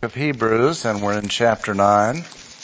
of Hebrews, and we're in chapter 9.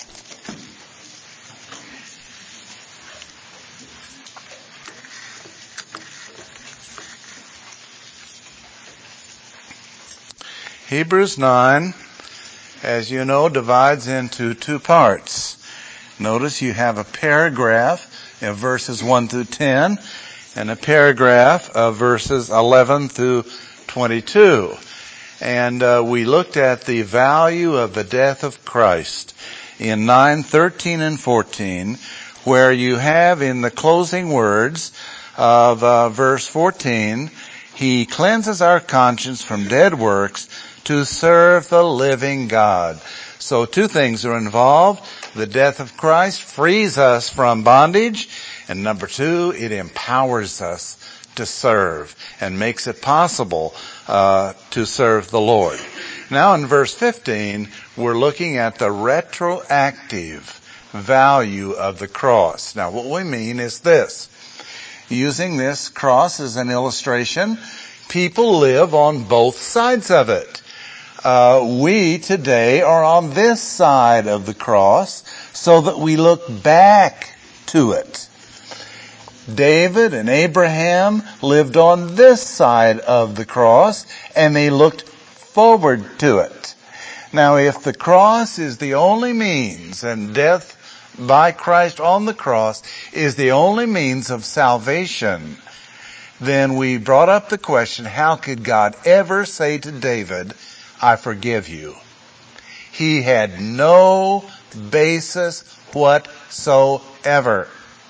Hebrews 9, as you know, divides into two parts. Notice you have a paragraph of verses 1 through 10 and a paragraph of verses 11 through 22. And we looked at the value of the death of Christ in 9, 13, and 14, where you have in the closing words of verse 14, He cleanses our conscience from dead works to serve the living God. So two things are involved. The death of Christ frees us from bondage, and number two, it empowers us to serve and makes it possible to serve the Lord. Now in verse 15, we're looking at the retroactive value of the cross. Now what we mean is this. Using this cross as an illustration, people live on both sides of it. We today are on this side of the cross so that we look back to it. David and Abraham lived on this side of the cross and they looked forward to it. Now if the cross is the only means, and death by Christ on the cross is the only means of salvation, then we brought up the question, how could God ever say to David, I forgive you? He had no basis whatsoever.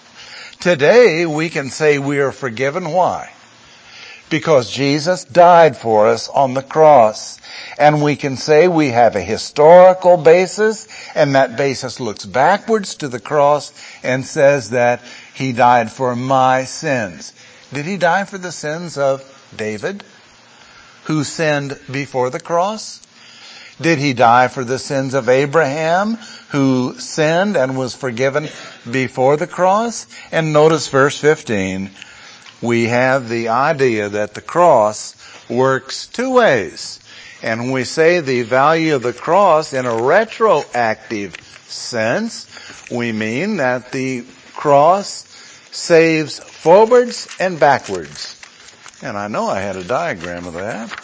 Today we can say we are forgiven. Why? Because Jesus died for us on the cross. And we can say we have a historical basis, and that basis looks backwards to the cross and says that He died for my sins. Did He die for the sins of David, who sinned before the cross? Did He die for the sins of Abraham, who sinned and was forgiven before the cross? And notice verse 15, we have the idea that the cross works two ways. And when we say the value of the cross in a retroactive sense, we mean that the cross saves forwards and backwards. And I know I had a diagram of that.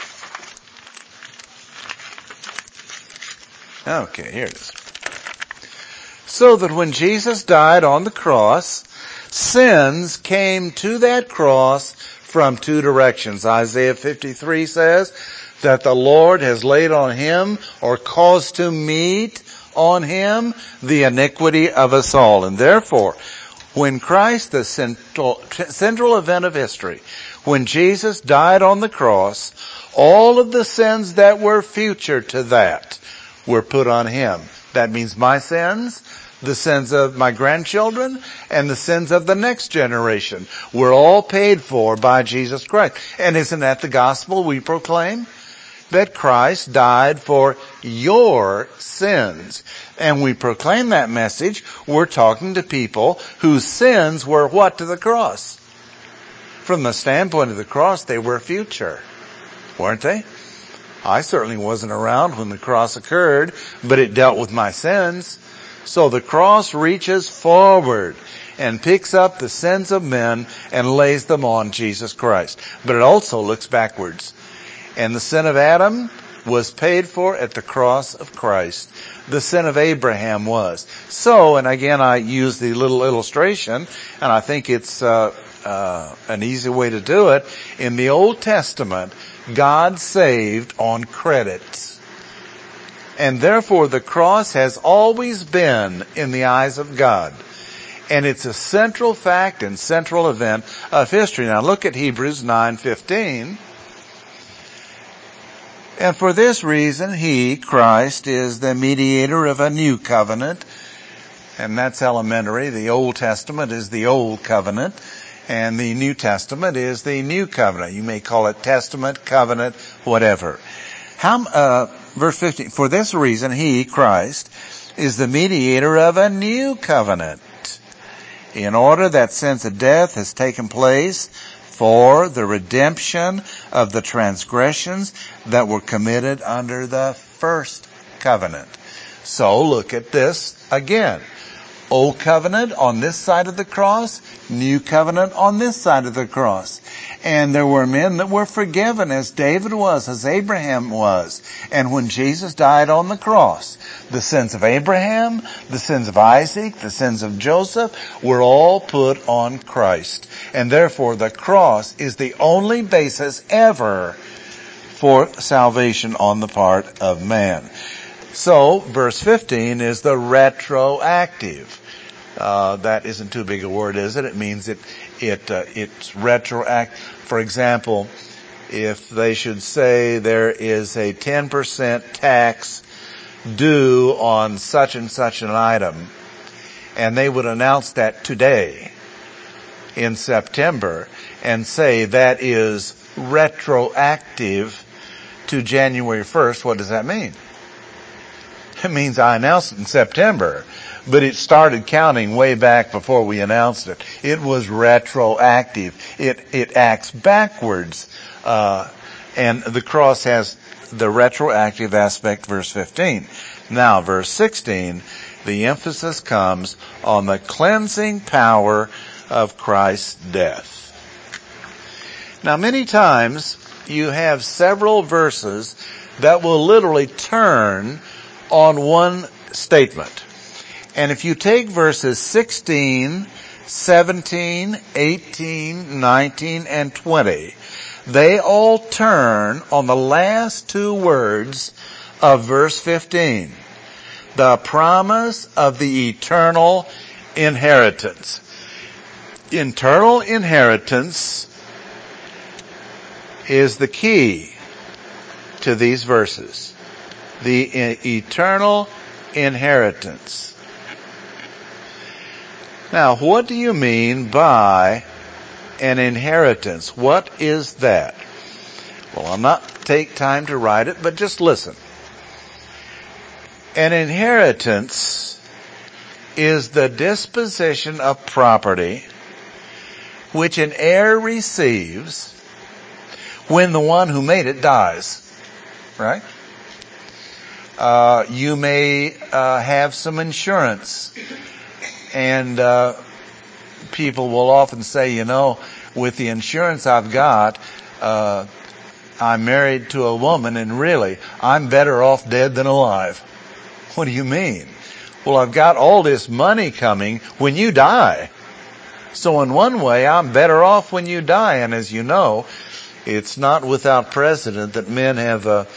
Okay, here it is. So that when Jesus died on the cross, sins came to that cross from two directions. Isaiah 53 says that the Lord has laid on Him, or caused to meet on Him, the iniquity of us all. And therefore, when Christ, the central event of history, when Jesus died on the cross, all of the sins that were future to that were put on Him. That means my sins, the sins of my grandchildren, and the sins of the next generation were all paid for by Jesus Christ. And isn't that the gospel we proclaim? That Christ died for your sins. And we proclaim that message. We're talking to people whose sins were what to the cross? From the standpoint of the cross, they were future, weren't they? I certainly wasn't around when the cross occurred, but it dealt with my sins. So the cross reaches forward and picks up the sins of men and lays them on Jesus Christ. But it also looks backwards. And the sin of Adam was paid for at the cross of Christ. The sin of Abraham was. So, and again I use the little illustration, and I think it's an easy way to do it. In the Old Testament, God saved on credit. And therefore the cross has always been in the eyes of God. And it's a central fact and central event of history. Now look at Hebrews 9:15. And for this reason, He, Christ, is the mediator of a new covenant. And that's elementary. The Old Testament is the Old Covenant. And the New Testament is the New Covenant. You may call it Testament, Covenant, whatever. Verse 15, for this reason, He, Christ, is the mediator of a new covenant, in order that since a death has taken place for the redemption of the transgressions that were committed under the first covenant. So look at this again. Old covenant on this side of the cross, new covenant on this side of the cross. And there were men that were forgiven, as David was, as Abraham was. And when Jesus died on the cross, the sins of Abraham, the sins of Isaac, the sins of Joseph were all put on Christ. And therefore the cross is the only basis ever for salvation on the part of man. So, verse 15 is the retroactive. That isn't too big a word, is it? It means it's retroactive. For example, if they should say there is a 10% tax due on such and such an item, and they would announce that today in September and say that is retroactive to January 1st, what does that mean? It means I announced it in September, but it started counting way back before we announced it. It was retroactive. It acts backwards. And the cross has the retroactive aspect, verse 15. Now, verse 16, the emphasis comes on the cleansing power of Christ's death. Now, many times you have several verses that will literally turn on one statement. And if you take verses 16, 17, 18, 19, and 20, they all turn on the last two words of verse 15. The promise of the eternal inheritance. Eternal inheritance is the key to these verses. The eternal inheritance. Now, what do you mean by an inheritance? What is that? Well, I'll not take time to write it, but just listen. An inheritance is the disposition of property which an heir receives when the one who made it dies. Right? You may have some insurance, and people will often say, you know, with the insurance I've got, I'm married to a woman, and really, I'm better off dead than alive. What do you mean? Well, I've got all this money coming when you die. So in one way, I'm better off when you die. And as you know, it's not without precedent that men have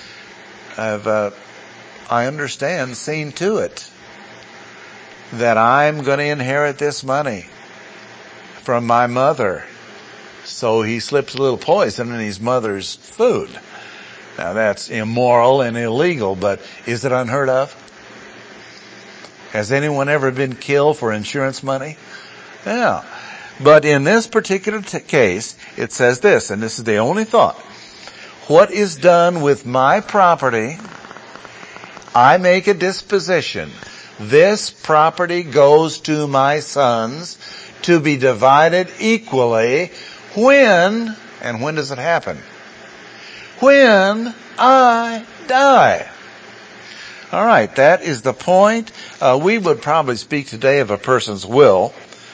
I understand, seen to it that I'm going to inherit this money from my mother. So he slips a little poison in his mother's food. Now that's immoral and illegal, but is it unheard of? Has anyone ever been killed for insurance money? Yeah. But in this particular case, it says this, and this is the only thought. What is done with my property, I make a disposition. This property goes to my sons to be divided equally when, and when does it happen? When I die. All right, that is the point. We would probably speak today of a person's will.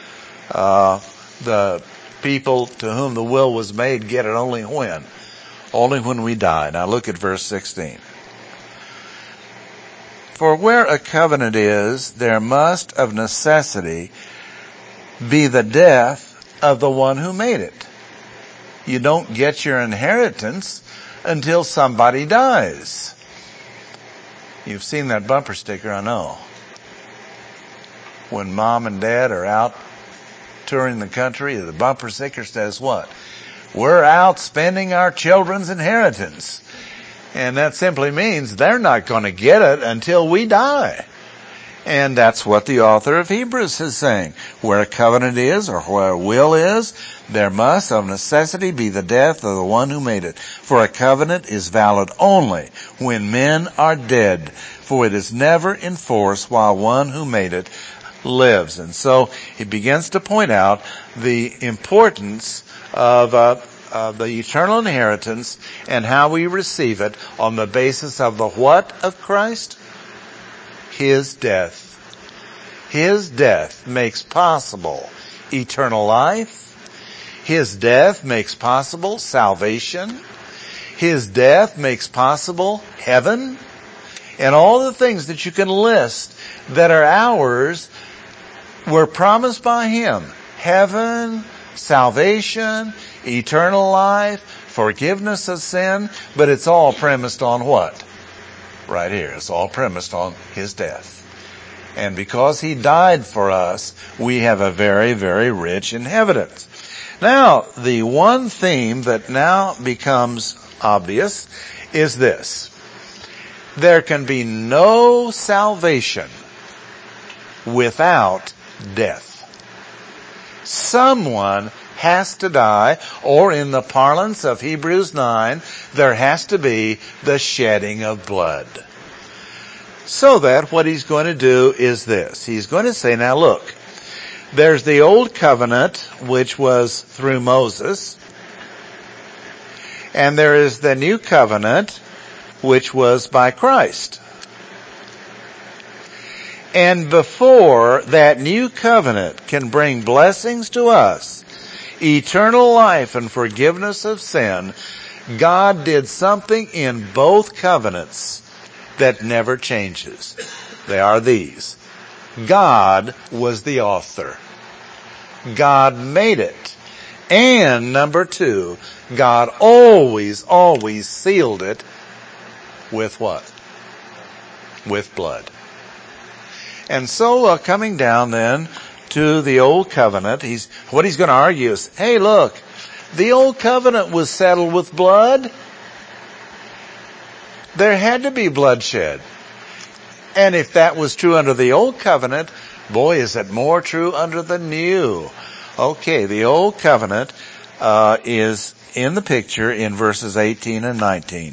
The people to whom the will was made get it only when? Only when we die. Now look at verse 16. For where a covenant is, there must of necessity be the death of the one who made it. You don't get your inheritance until somebody dies. You've seen that bumper sticker, I know. When mom and dad are out touring the country, the bumper sticker says what? We're out spending our children's inheritance. And that simply means they're not going to get it until we die. And that's what the author of Hebrews is saying. Where a covenant is, or where a will is, there must of necessity be the death of the one who made it. For a covenant is valid only when men are dead, for it is never in force while one who made it lives. And so he begins to point out the importance of the eternal inheritance and how we receive it on the basis of the what of Christ? His death. His death makes possible eternal life. His death makes possible salvation. His death makes possible heaven. And all the things that you can list that are ours were promised by Him. Heaven, salvation, eternal life, forgiveness of sin. But it's all premised on what? Right here. It's all premised on His death. And because He died for us, we have a very, very rich inheritance. Now, the one theme that now becomes obvious is this. There can be no salvation without death. Someone has to die, or in the parlance of Hebrews 9, there has to be the shedding of blood. So that what He's going to do is this. He's going to say, now look, there's the old covenant, which was through Moses, and there is the new covenant, which was by Christ. And before that new covenant can bring blessings to us, eternal life and forgiveness of sin, God did something in both covenants that never changes. They are these. God was the author. God made it. And number two, God always sealed it with what? With blood. And so coming down then to the old covenant, what he's going to argue is, hey look, the old covenant was settled with blood. There had to be bloodshed. And if that was true under the old covenant, boy, is it more true under the new. Okay, the old covenant is in the picture in verses 18 and 19.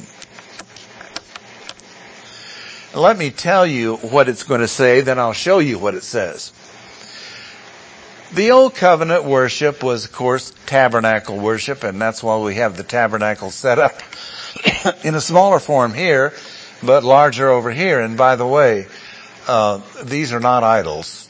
Let me tell you what it's going to say, then I'll show you what it says. The old covenant worship was, of course, tabernacle worship, and that's why we have the tabernacle set up in a smaller form here, but larger over here. And by the way, these are not idols.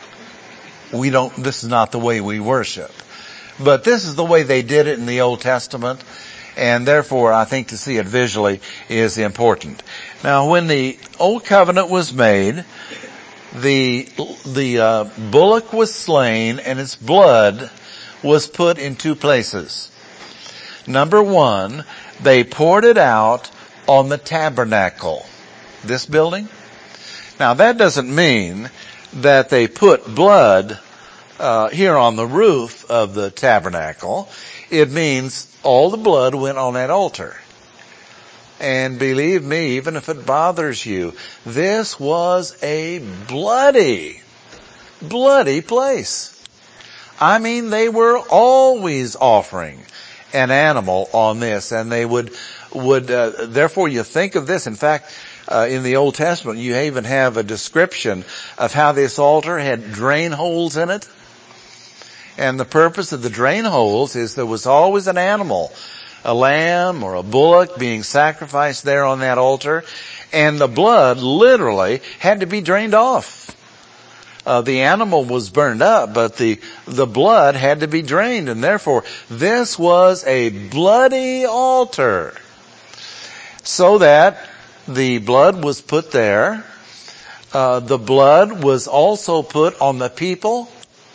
This is not the way we worship. But this is the way they did it in the Old Testament, and therefore I think to see it visually is important. Now when the Old Covenant was made, the bullock was slain and its blood was put in two places. Number one, they poured it out on the tabernacle. This building. Now that doesn't mean that they put blood here on the roof of the tabernacle. It means all the blood went on that altar. And believe me, even if it bothers you, this was a bloody place. I mean, they were always offering an animal on this, and they would therefore you think of this. In fact, in the Old Testament, you even have a description of how this altar had drain holes in it. And the purpose of the drain holes is there was always an animal, a lamb or a bullock being sacrificed there on that altar, and the blood literally had to be drained off. The animal was burned up, but the blood had to be drained, and therefore this was a bloody altar. So that the blood was put there. The blood was also put on the people.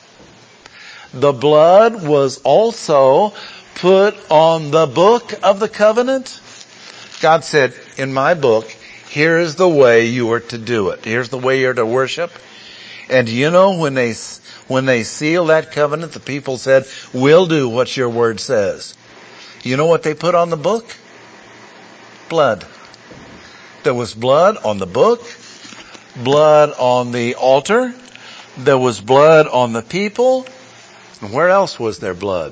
The blood was also put on the book of the covenant. God said, in my book, here is the way you are to do it. Here's the way you're to worship. And do you know when they sealed that covenant, the people said, we'll do what your word says. You know what they put on the book? Blood. There was blood on the book, blood on the altar, there was blood on the people, and where else was there blood?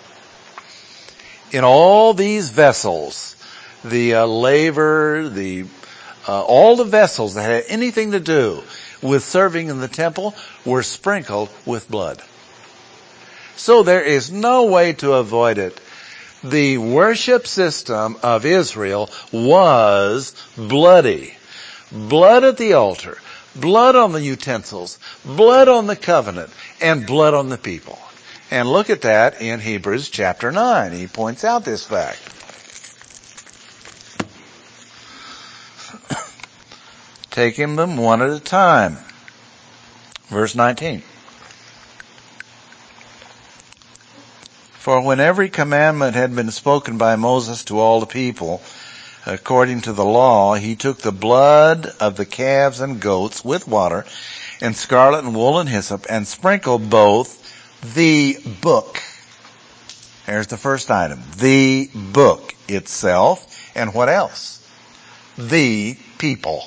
In all these vessels, the laver, all the vessels that had anything to do with serving in the temple were sprinkled with blood. So there is no way to avoid it. The worship system of Israel was bloody. Blood at the altar, blood on the utensils, blood on the covenant, and blood on the people. And look at that in Hebrews chapter 9. He points out this fact. Taking them one at a time. Verse 19. For when every commandment had been spoken by Moses to all the people, according to the law, he took the blood of the calves and goats with water and scarlet and wool and hyssop and sprinkled both the book. There's the first item. The book itself. And what else? The people.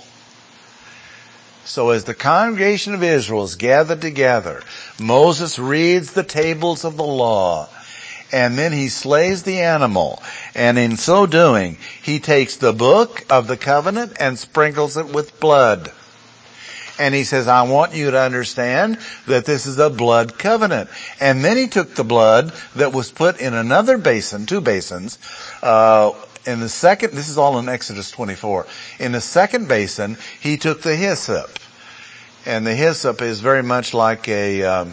So as the congregation of Israel is gathered together, Moses reads the tables of the law, and then he slays the animal. And in so doing, he takes the book of the covenant and sprinkles it with blood. And he says, I want you to understand that this is a blood covenant. And then he took the blood that was put in another basin, two basins, in the second, this is all in Exodus 24. In the second basin, he took the hyssop. And the hyssop is very much like a,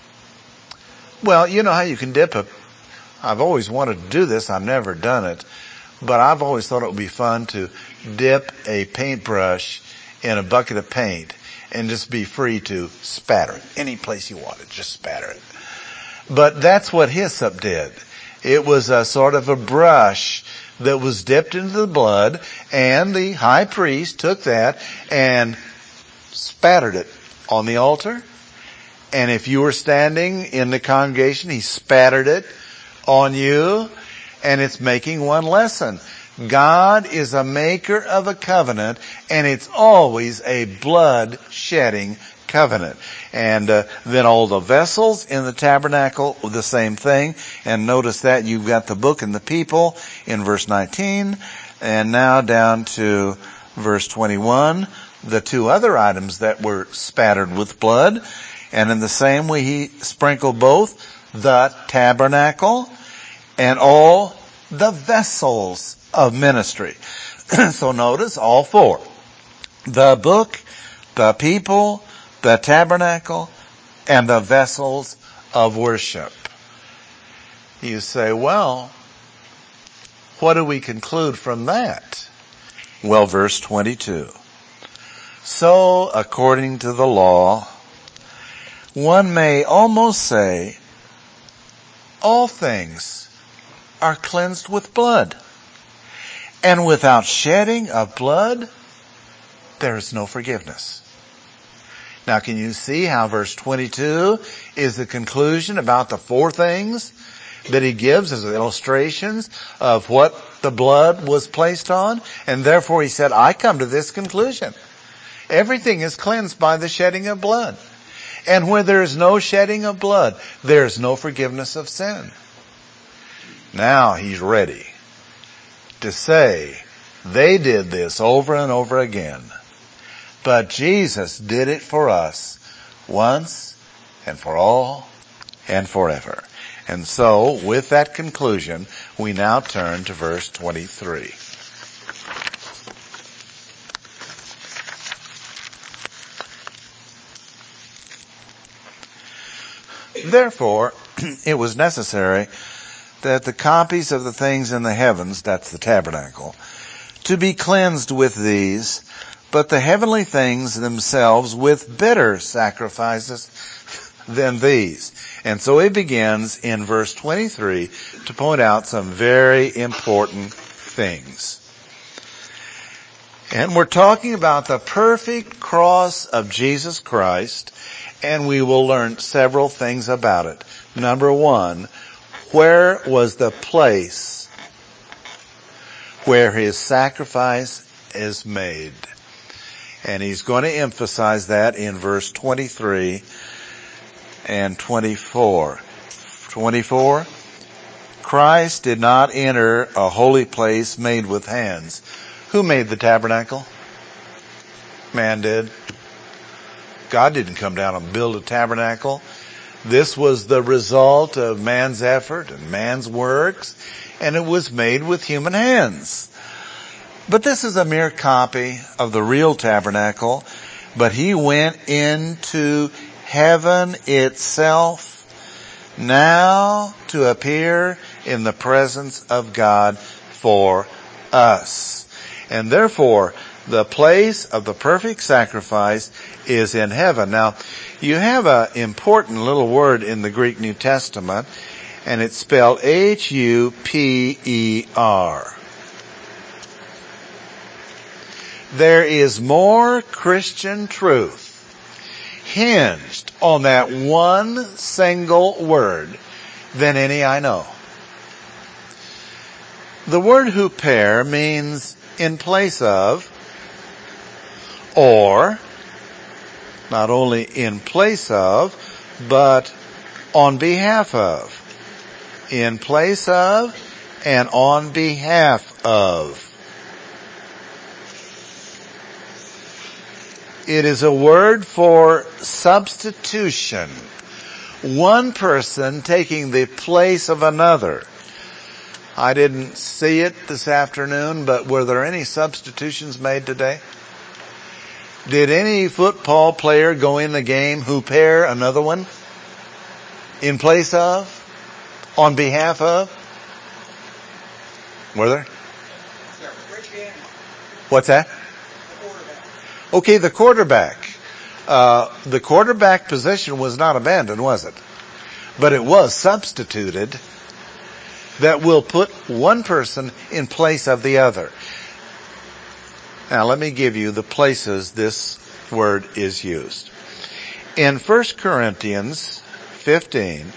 well, you know how you can dip I've always wanted to do this. I've never done it. But I've always thought it would be fun to dip a paintbrush in a bucket of paint and just be free to spatter it. Any place you wanted, just spatter it. But that's what hyssop did. It was a sort of a brush that was dipped into the blood, and the high priest took that and spattered it on the altar. And if you were standing in the congregation, he spattered it on you, and it's making one lesson. God is a maker of a covenant, and it's always a blood-shedding covenant. And then all the vessels in the tabernacle, the same thing. And notice that you've got the book and the people in verse 19. And now down to verse 21, the two other items that were spattered with blood. And in the same way he sprinkled both the tabernacle and all the vessels of ministry. So notice all four. The book, the people, the tabernacle, and the vessels of worship. You say, well, what do we conclude from that? Well, verse 22. So, according to the law, one may almost say, all things are cleansed with blood. And without shedding of blood, there is no forgiveness. Now, can you see how verse 22 is the conclusion about the four things that he gives as illustrations of what the blood was placed on? And therefore he said, I come to this conclusion. Everything is cleansed by the shedding of blood. And where there is no shedding of blood, there is no forgiveness of sin. Now he's ready to say, they did this over and over again. But Jesus did it for us once and for all and forever. And so, with that conclusion, we now turn to verse 23. Therefore, it was necessary that the copies of the things in the heavens, that's the tabernacle, to be cleansed with these, but the heavenly things themselves with better sacrifices than these. And so it begins in verse 23 to point out some very important things. And we're talking about the perfect cross of Jesus Christ, and we will learn several things about it. Number one, where was the place where his sacrifice is made? And he's going to emphasize that in verse 23 and 24. 24, Christ did not enter a holy place made with hands. Who made the tabernacle? Man did. God didn't come down and build a tabernacle. This was the result of man's effort and man's works, and it was made with human hands. But this is a mere copy of the real tabernacle. But he went into heaven itself now to appear in the presence of God for us. And therefore, the place of the perfect sacrifice is in heaven. Now, you have an important little word in the Greek New Testament, and it's spelled H-U-P-E-R. There is more Christian truth hinged on that one single word than any I know. The word huper means in place of, or not only in place of, but on behalf of. In place of and on behalf of. It is a word for substitution. One person taking the place of another. I didn't see it this afternoon, but were there any substitutions made today? Did any football player go in the game who pair another one? In place of? On behalf of? Were there? What's that? Okay, the quarterback. The quarterback position was not abandoned, was it? But it was substituted that will put one person in place of the other. Now let me give you the places this word is used. In 1 Corinthians 15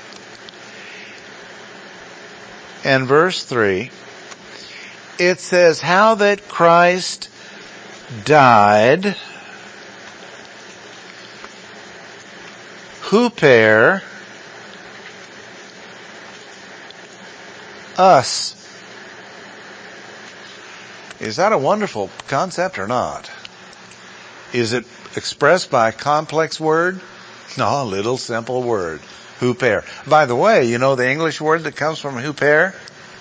and verse 3, it says, how that Christ died, huper us. Is that a wonderful concept or not? Is it expressed by a complex word? No, a little simple word. Huper. By the way, you know the English word that comes from huper?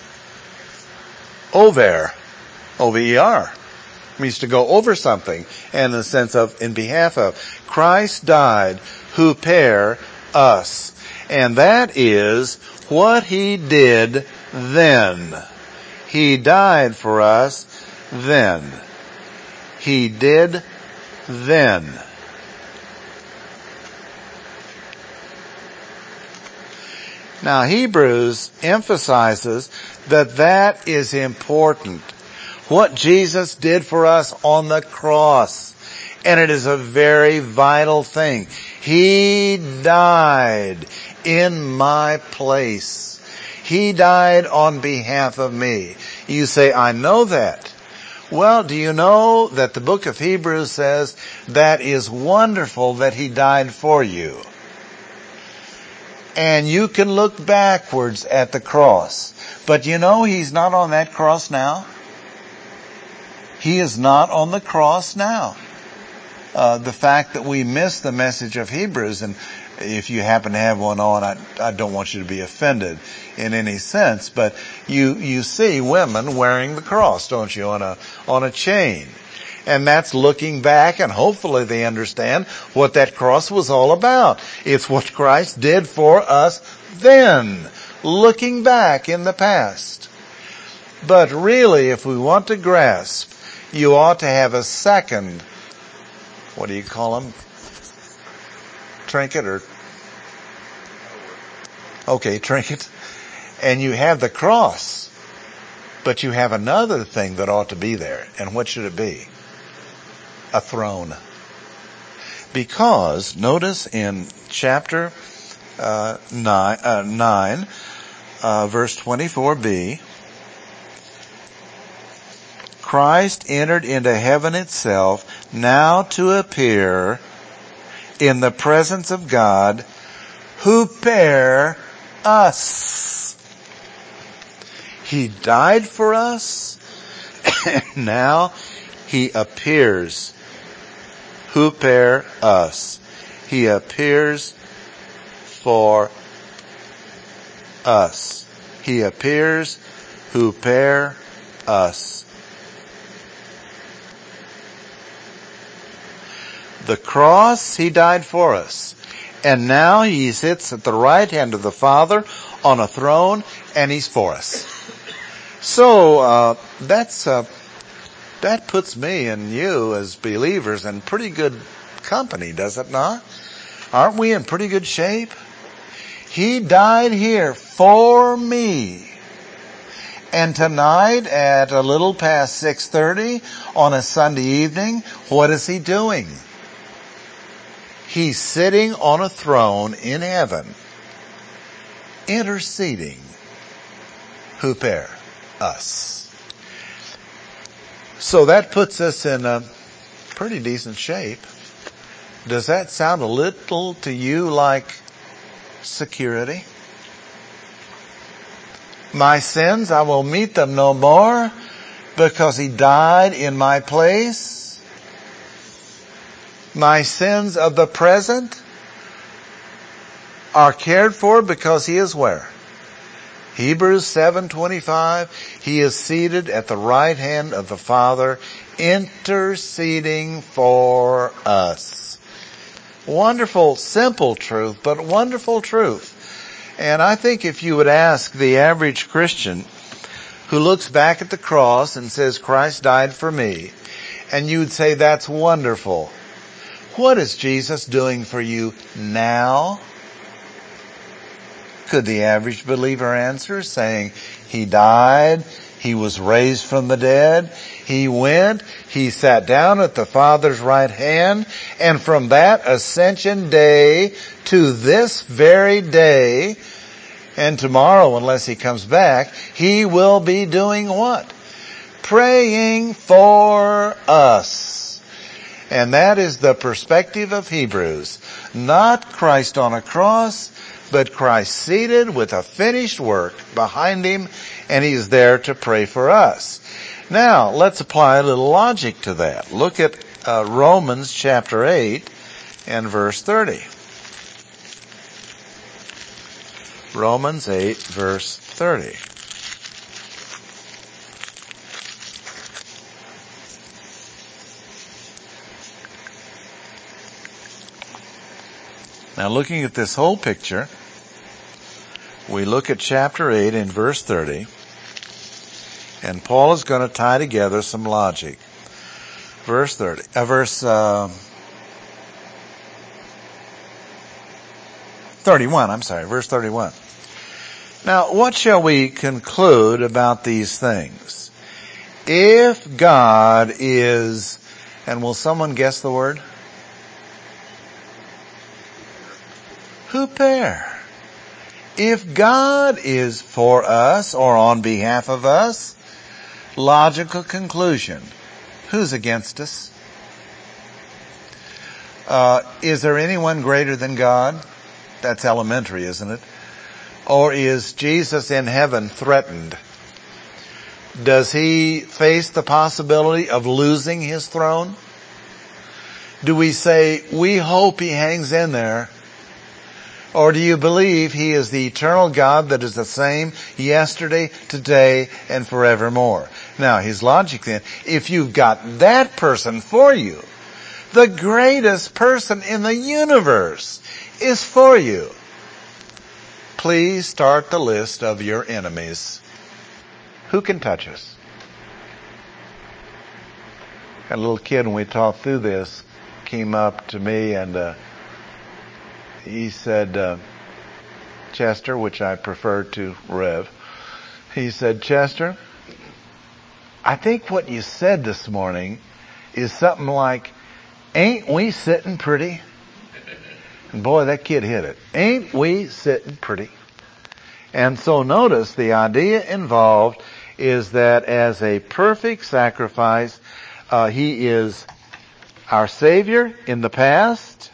Over. O-V-E-R. Means to go over something, and in the sense of in behalf of. Christ died, huper us. And that is what he did then. He died for us then. He did then. Now Hebrews emphasizes that is important. What Jesus did for us on the cross. And it is a very vital thing. He died in my place. He died on behalf of me. You say, I know that. Well, do you know that the book of Hebrews says that is wonderful that he died for you? And you can look backwards at the cross. But you know he's not on that cross now. He is not on the cross now. The fact that we miss the message of Hebrews, and if you happen to have one on, I don't want you to be offended in any sense, but you see women wearing the cross, don't you, on a chain. And that's looking back, and hopefully they understand what that cross was all about. It's what Christ did for us then, looking back in the past. But really, if we want to grasp, you ought to have a second, what do you call them? Trinket or? Okay, trinket. And you have the cross. But you have another thing that ought to be there. And what should it be? A throne. Because, notice in chapter 9, verse 24b, Christ entered into heaven itself now to appear in the presence of God, huper us. He died for us, and now he appears. Huper us. He appears for us. He appears huper us. The cross, He died for us. And now He sits at the right hand of the Father on a throne, and He's for us. So, that puts me and you as believers in pretty good company, does it not? Aren't we in pretty good shape? He died here for me. And tonight at a little past 6:30 on a Sunday evening, what is He doing? He's sitting on a throne in heaven, interceding, huper us. So that puts us in a pretty decent shape. Does that sound a little to you like security? My sins, I will meet them no more because He died in my place. My sins of the present are cared for because He is where? Hebrews 7:25, He is seated at the right hand of the Father, interceding for us. Wonderful, simple truth, but wonderful truth. And I think if you would ask the average Christian who looks back at the cross and says, Christ died for me, and you'd say, that's wonderful. What is Jesus doing for you now? Could the average believer answer, saying, He died, He was raised from the dead, He went, He sat down at the Father's right hand, and from that ascension day to this very day, and tomorrow, unless He comes back, He will be doing what? Praying for us. And that is the perspective of Hebrews. Not Christ on a cross, but Christ seated with a finished work behind Him, and He is there to pray for us. Now, let's apply a little logic to that. Look at Romans chapter 8 and verse 30. Romans 8 verse 30. Now, looking at this whole picture, we look at chapter 8 in verse 30, and Paul is going to tie together some logic. Verse 31, verse 31. Now, what shall we conclude about these things? If God is, and will someone guess the word? Huper. If God is for us or on behalf of us, logical conclusion, who's against us? Is there anyone greater than God? That's elementary, isn't it? Or is Jesus in heaven threatened? Does He face the possibility of losing His throne? Do we say, we hope He hangs in there? Or do you believe He is the eternal God that is the same yesterday, today, and forevermore? Now, His logic then, if you've got that person for you, the greatest person in the universe is for you, please start the list of your enemies. Who can touch us? A little kid, when we talked through this, came up to me and he said, Chester, which I prefer to Rev, he said, Chester, I think what you said this morning is something like, ain't we sitting pretty? And boy, that kid hit it. Ain't we sitting pretty? And so notice the idea involved is that as a perfect sacrifice, He is our Savior in the past.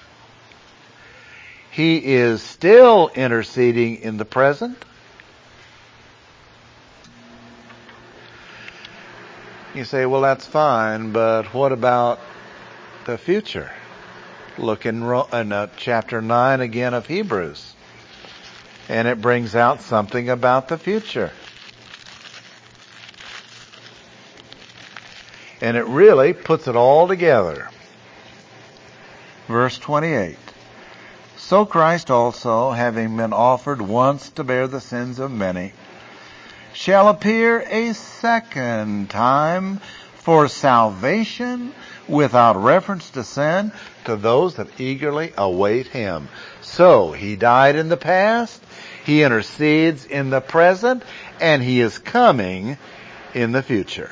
He is still interceding in the present. You say, well, that's fine, but what about the future? Look in chapter 9 again of Hebrews. And it brings out something about the future. And it really puts it all together. Verse 28. So Christ also, having been offered once to bear the sins of many, shall appear a second time for salvation without reference to sin to those that eagerly await him. So he died in the past, he intercedes in the present, and he is coming in the future.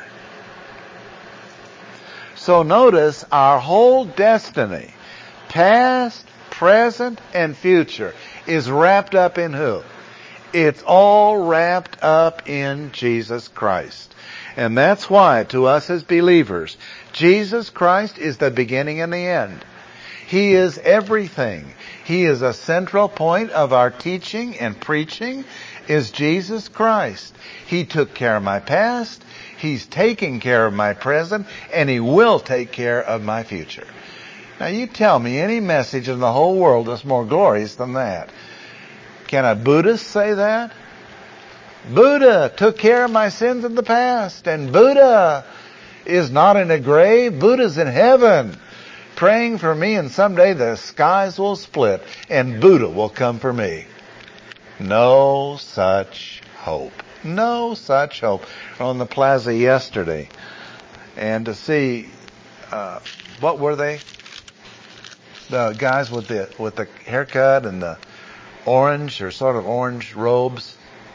So notice our whole destiny, past, present, and future, is wrapped up in who? It's all wrapped up in Jesus Christ. And that's why, to us as believers, Jesus Christ is the beginning and the end. He is everything. He is a central point of our teaching and preaching, is Jesus Christ. He took care of my past, He's taking care of my present, and He will take care of my future. Now you tell me any message in the whole world that's more glorious than that. Can a Buddhist say that? Buddha took care of my sins in the past, and Buddha is not in a grave. Buddha's in heaven praying for me, and someday the skies will split and Buddha will come for me. No such hope. No such hope. On the plaza yesterday, and to see, what were they? The guys with the haircut and the orange or sort of orange robes.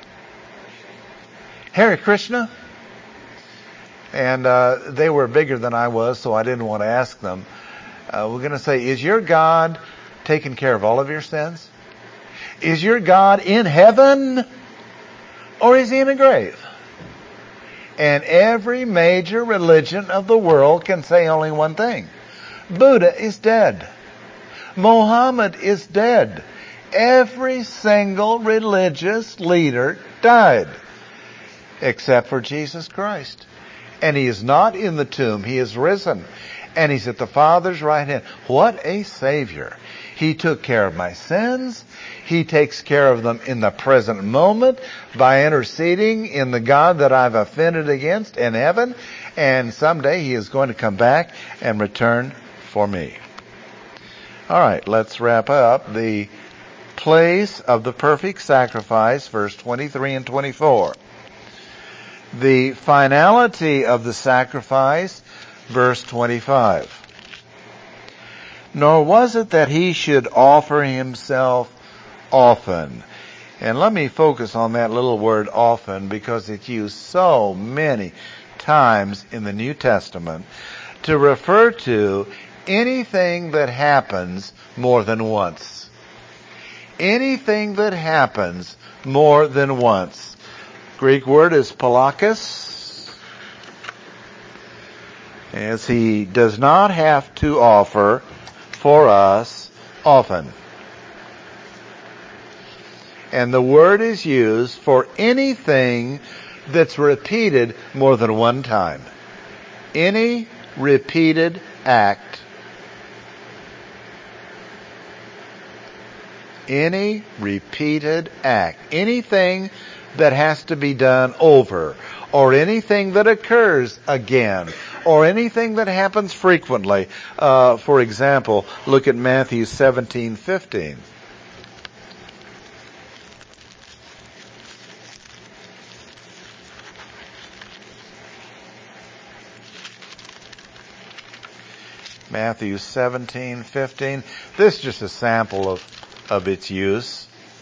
Hare Krishna. And they were bigger than I was, so I didn't want to ask them. We're going to say, is your God taking care of all of your sins? Is your God in heaven? Or is He in a grave? And every major religion of the world can say only one thing. Buddha is dead. Muhammad is dead. Every single religious leader died. Except for Jesus Christ. And He is not in the tomb. He is risen. And He's at the Father's right hand. What a Savior. He took care of my sins. He takes care of them in the present moment by interceding in the God that I've offended against in heaven. And someday He is going to come back and return for me. All right, let's wrap up the place of the perfect sacrifice, verse 23 and 24. The finality of the sacrifice, verse 25. Nor was it that He should offer Himself often. And let me focus on that little word often, because it's used so many times in the New Testament to refer to anything that happens more than once. Anything that happens more than once. Greek word is palakos, as He does not have to offer for us often. And the word is used for anything that's repeated more than one time. Any repeated act. Any repeated act. Anything that has to be done over, or anything that occurs again, or anything that happens frequently. For example, look at Matthew 17:15. Matthew 17:15. This is just a sample of its use.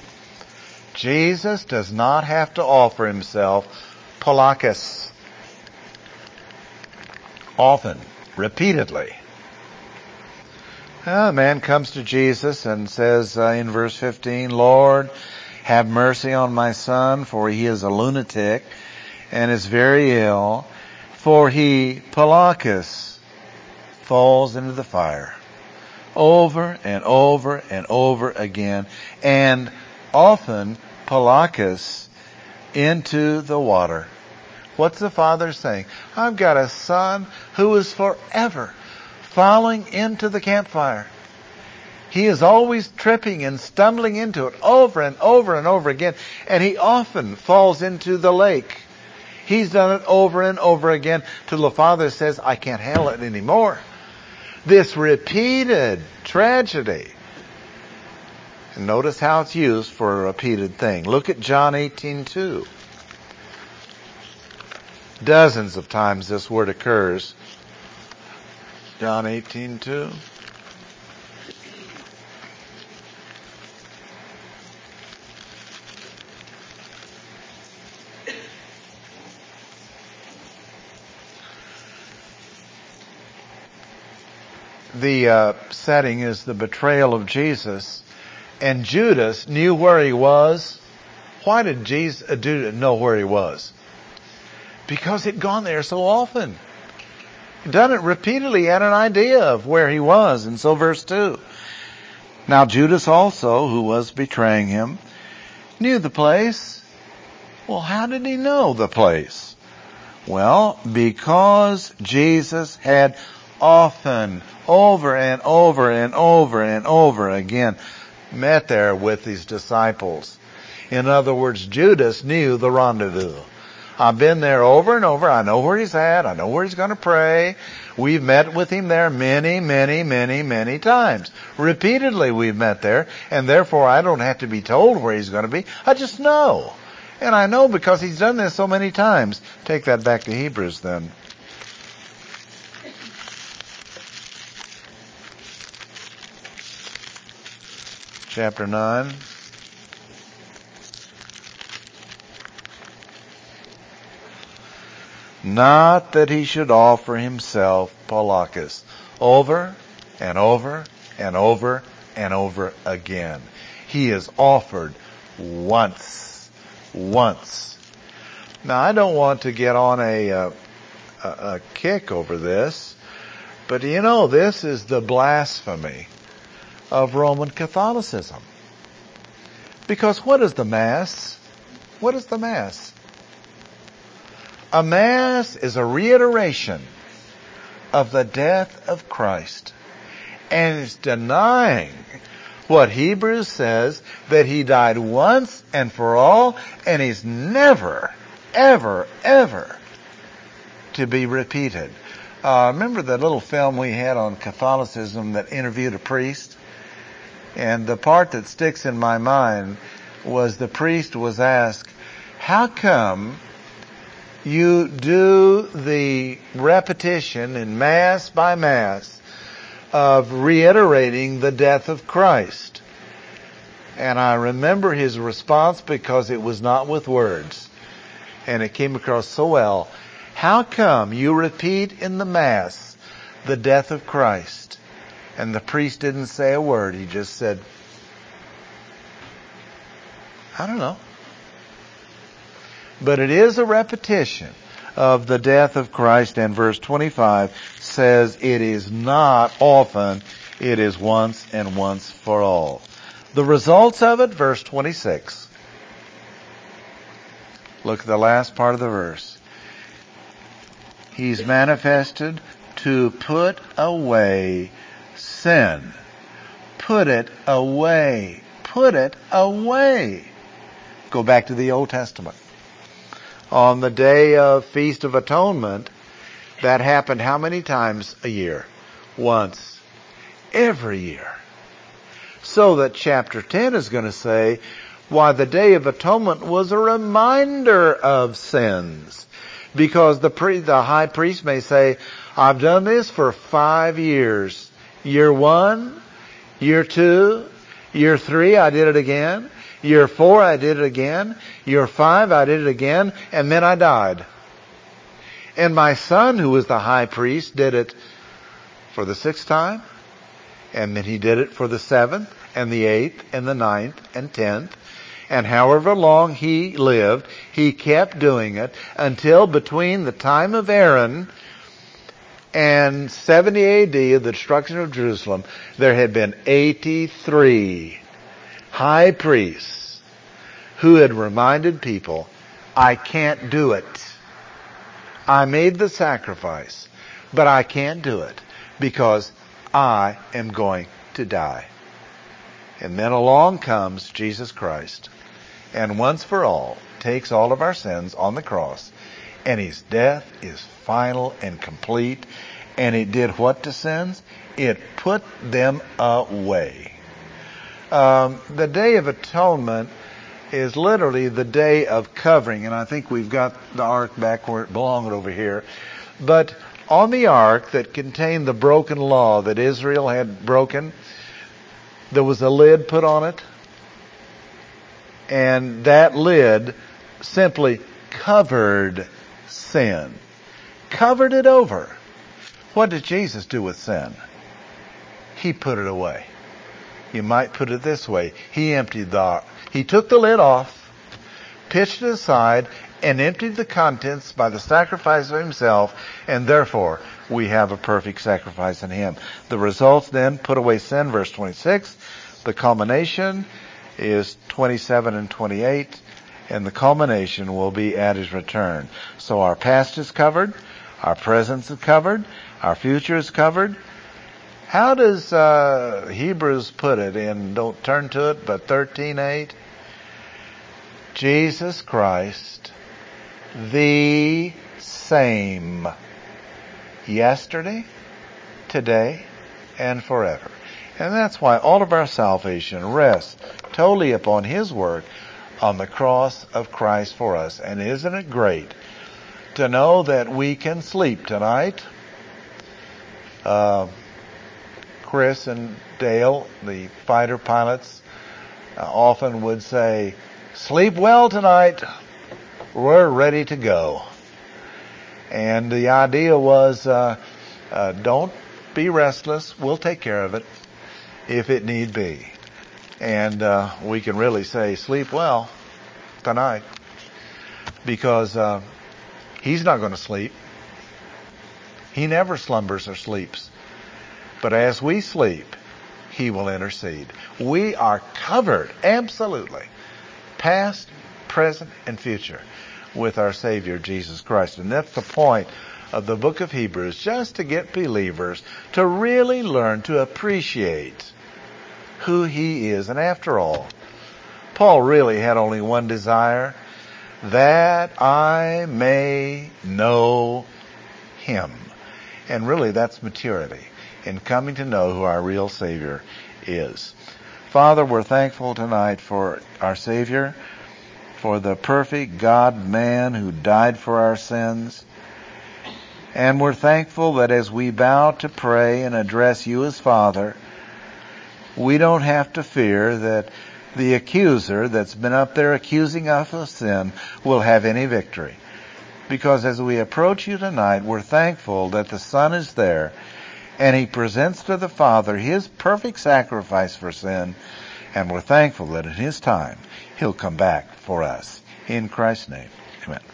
Jesus does not have to offer Himself palakos often, repeatedly. A man comes to Jesus and says in verse 15, Lord, have mercy on my son, for he is a lunatic and is very ill, for he palakos falls into the fire over and over and over again, and often palakos into the water. What's the father saying? I've got a son who is forever falling into the campfire. He is always tripping and stumbling into it over and over and over again. And he often falls into the lake. He's done it over and over again till the Father says, I can't handle it anymore. This repeated tragedy. And notice how it's used for a repeated thing. Look at John 18:2. Dozens of times this word occurs. John 18:2. The setting is the betrayal of Jesus, and Judas knew where he was. Why did Judas know where he was? Because he'd gone there so often. He'd done it repeatedly. He had an idea of where he was. And so verse 2. Now Judas also, who was betraying him, knew the place. Well, how did he know the place? Well, because Jesus had often, over and over and over and over again, met there with his disciples. In other words, Judas knew the rendezvous. I've been there over and over. I know where he's at. I know where he's going to pray. We've met with him there many, many, many, many times. Repeatedly we've met there, and therefore I don't have to be told where he's going to be. I just know. And I know because he's done this so many times. Take that back to Hebrews then. Chapter 9. Not that he should offer himself, Paulakis, over and over and over and over again. He is offered once. Now, I don't want to get on a kick over this, but you know, this is the blasphemy of Roman Catholicism. Because what is the Mass? What is the Mass? A Mass is a reiteration of the death of Christ. And it's denying what Hebrews says, that he died once and for all, and he's never, ever, ever to be repeated. Remember the little film we had on Catholicism that interviewed a priest? And the part that sticks in my mind was the priest was asked, how come you do the repetition in Mass by Mass of reiterating the death of Christ? And I remember his response because it was not with words. And it came across so well. How come you repeat in the Mass the death of Christ? And the priest didn't say a word. He just said, I don't know. But it is a repetition of the death of Christ, and verse 25 says it is not often, it is once and once for all. The results of it, verse 26. Look at the last part of the verse. He's manifested to put away sin. Put it away. Put it away. Go back to the Old Testament. On the day of Feast of Atonement, that happened how many times a year? Once. Every year. So that chapter 10 is going to say, why the Day of Atonement was a reminder of sins. Because the high priest may say, I've done this for 5 years. Year 1, year 2, year 3, I did it again. Year 4, I did it again. Year 5, I did it again. And then I died. And my son, who was the high priest, did it for the 6th time. And then he did it for the 7th, and the 8th, and the 9th, and 10th. And however long he lived, he kept doing it until between the time of Aaron and 70 AD, the destruction of Jerusalem, there had been 83 high priests who had reminded people, I can't do it. I made the sacrifice, but I can't do it because I am going to die. And then along comes Jesus Christ, and once for all takes all of our sins on the cross, and his death is final and complete. And it did what to sins? It put them away. The Day of Atonement is literally the day of covering, and I think we've got the ark back where it belonged over here. But on the ark that contained the broken law that Israel had broken, there was a lid put on it, and that lid simply covered sin. Covered it over. What did Jesus do with sin? He put it away. You might put it this way. He took the lid off, pitched it aside, and emptied the contents by the sacrifice of himself, and therefore we have a perfect sacrifice in him. The results then, put away sin, verse 26. The culmination is 27 and 28, and the culmination will be at his return. So our past is covered, our present is covered, our future is covered. How does Hebrews put it in, don't turn to it, but 13:8? Jesus Christ, the same, yesterday, today, and forever. And that's why all of our salvation rests totally upon his work on the cross of Christ for us. And isn't it great to know that we can sleep tonight? Chris and Dale, the fighter pilots, often would say, "Sleep well tonight. We're ready to go." And the idea was, don't be restless. We'll take care of it if it need be. And we can really say, sleep well tonight, because he's not going to sleep. He never slumbers or sleeps. But as we sleep, he will intercede. We are covered, absolutely, past, present, and future, with our Savior, Jesus Christ. And that's the point of the book of Hebrews, just to get believers to really learn to appreciate who he is. And after all, Paul really had only one desire, that I may know him. And really that's maturity, in coming to know who our real Savior is. Father, we're thankful tonight for our Savior, for the perfect God-man who died for our sins. And we're thankful that as we bow to pray and address you as Father, we don't have to fear that the accuser that's been up there accusing us of sin will have any victory. Because as we approach you tonight, we're thankful that the Son is there, and he presents to the Father his perfect sacrifice for sin, and we're thankful that in his time he'll come back for us. In Christ's name, amen.